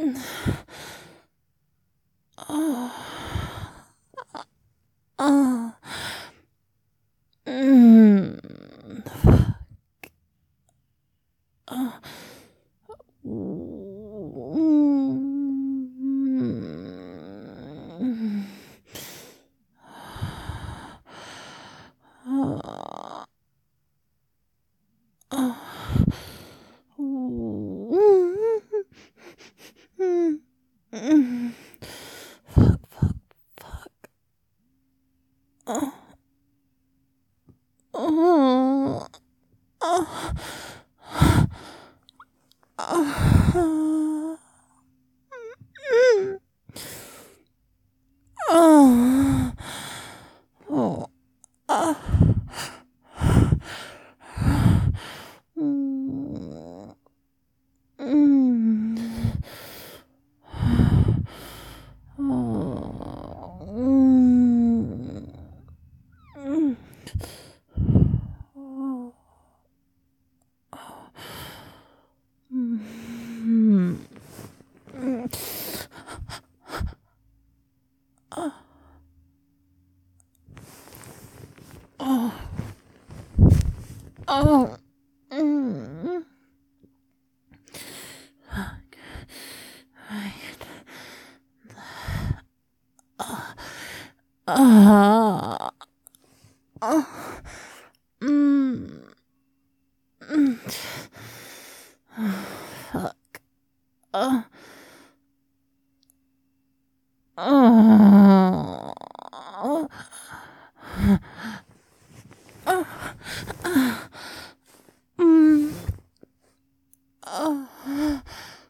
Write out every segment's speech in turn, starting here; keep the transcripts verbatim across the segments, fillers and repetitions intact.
Oh. Oh. Mm. Oh. Mm. Oh. Oh. Mm. Fuck, fuck, fuck. Oh. Oh. Oh. Oh. Mm. Oh. Oh. Ah. Mm. Mm. Oh. Mm. Mm. Oh. Mm. Mm. Oh. Oh. Oh. Mm. Fuck. Right. Uh. Uh. Uh. Mm. Mm. Fuck. Uh. Oh. Oh. Mm. Oh.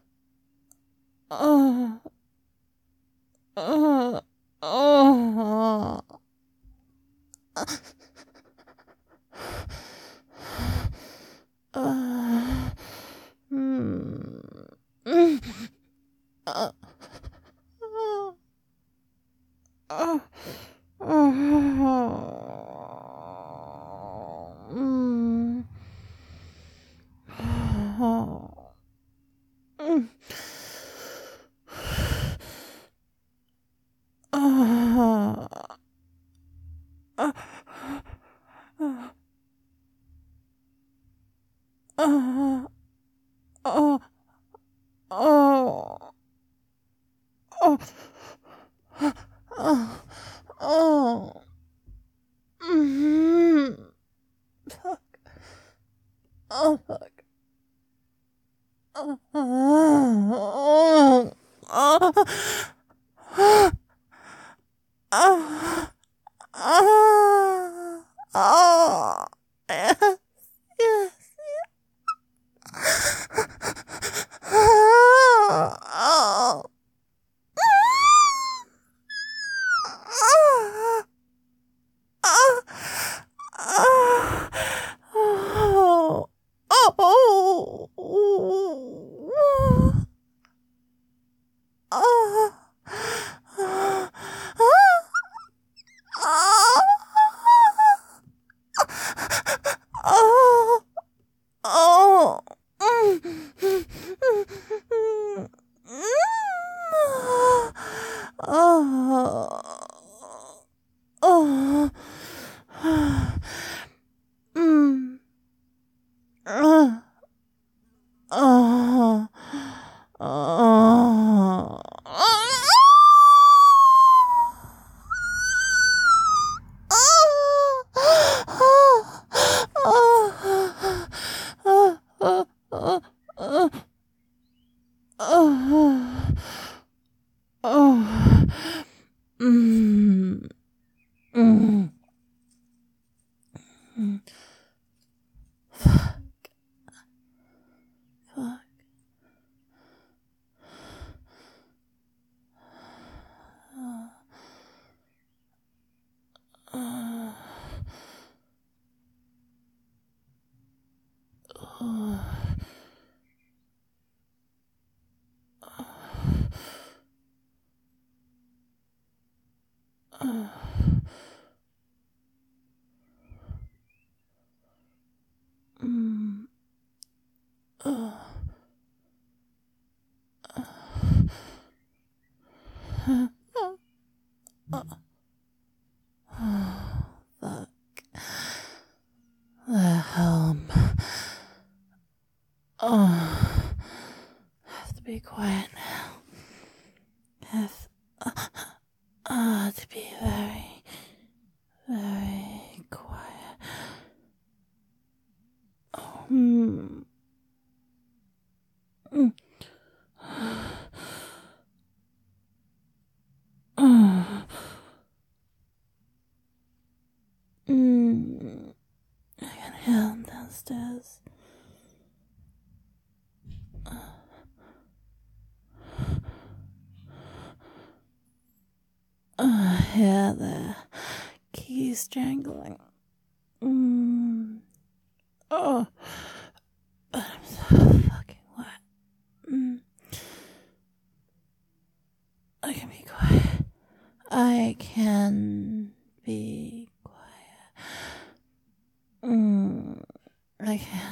Oh. Oh. Oh. Uh. Mm. Mm. Uh. Uh. Mm. Mm. Uh. Uh. Uh. Uh. Oh. Oh. Oh. Oh. Oh. Mm. Fuck. Oh, fuck. Oh. Oh. Oh. Oh. Oh. Oh. Yes. Yes. Oh. Oh. Oh. Oh. Oh. Oh. Oh. Oh. Oh. Oh. Oh. Oh. Mm. Uh. Oh. Oh. Oh. Mm. Mm. Mm. Fuck. Fuck. Uh. Uh. Uh. Fuck. The helm. Oh. Have to be quiet now. Have uh, uh, to be very, very quiet. Oh, mm. Mm. Uh. Mm. I can hear him downstairs. I hear the keys jangling. Mm. Oh, but I'm so fucking wet. Mm. I can be quiet. I can be quiet. Mm. I can.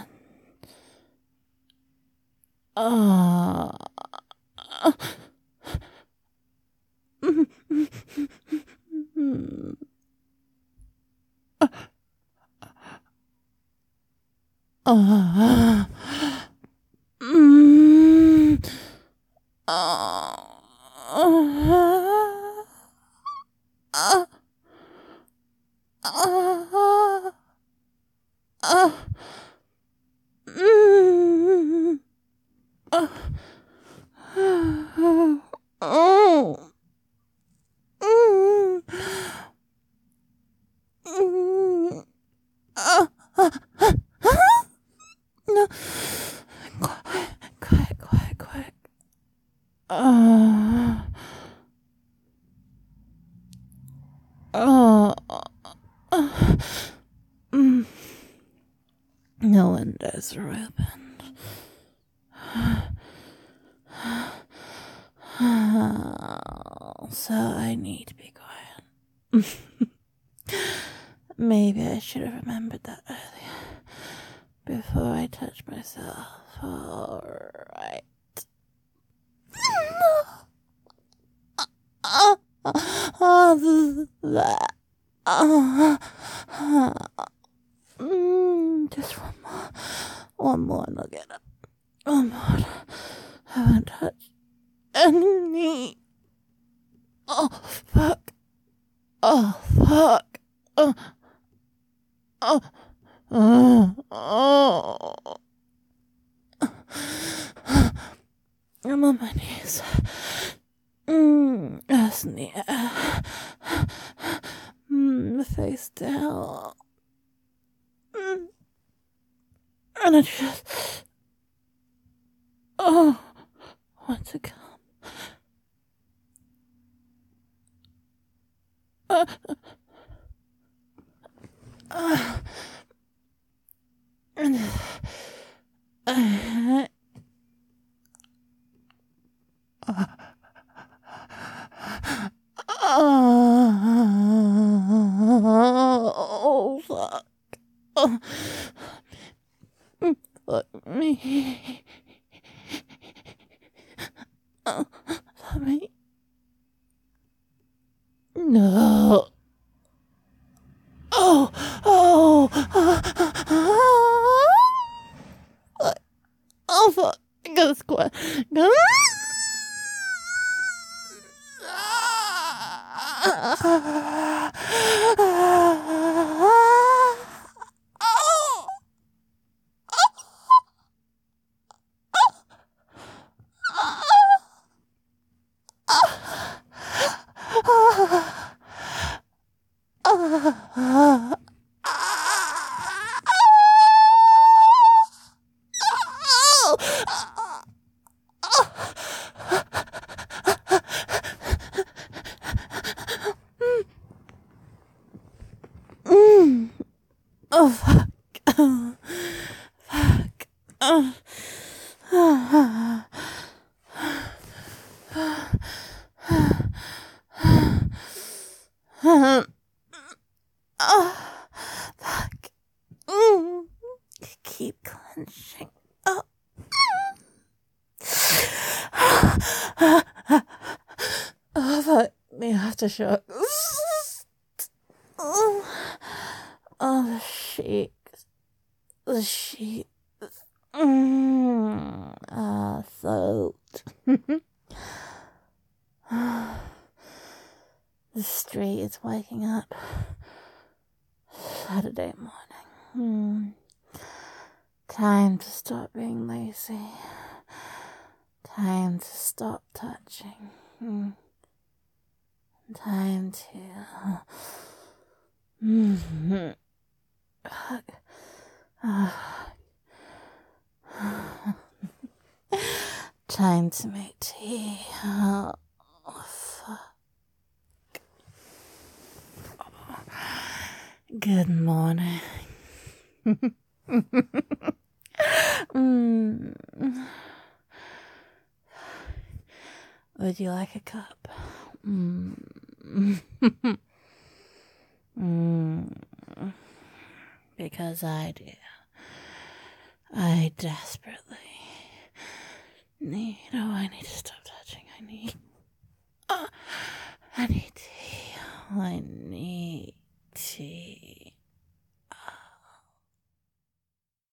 Oh. Uh, mm, uh, uh, uh, uh, uh, mm, uh, oh, mm, mm, uh, uh, no, quiet, quiet, quiet, quiet. Uh, uh, uh, mm. No windows are opened. So I need to be quiet. Maybe I should have remembered that earlier. Before I touch myself. Alright. Just one more. One more and I'll get up. One more. I haven't touched any. Oh, fuck. Oh, fuck. Oh. Oh. Oh. Oh. I'm on my knees. Mm, ass in the air. Mm, face down. Mm. And I just... Oh, want to come. Uh, uh, and... Uh, uh, oh, fuck. Oh, fuck me. Oh, fuck me. No. Oh, oh, oh, oh, oh, fuck. I gotta squat. Gotta... Oh, fuck. Oh, fuck. Oh. Oh, fuck. Mm. Keep clenching. Oh. Oh, fuck. a shock. Oh, oh, the sheets. The sheets. Mm, ah, soaked. The street is waking up. Saturday morning. Hmm. Time to stop being lazy. Time to stop touching. Hmm. Time to... Mm-hmm. Time to make tea. Oh, fuck. Good morning. mm. Would you like a cup? Mm. mm. Because I do. I desperately need. Oh, I need to stop touching. I need. Oh, I need tea. I need tea.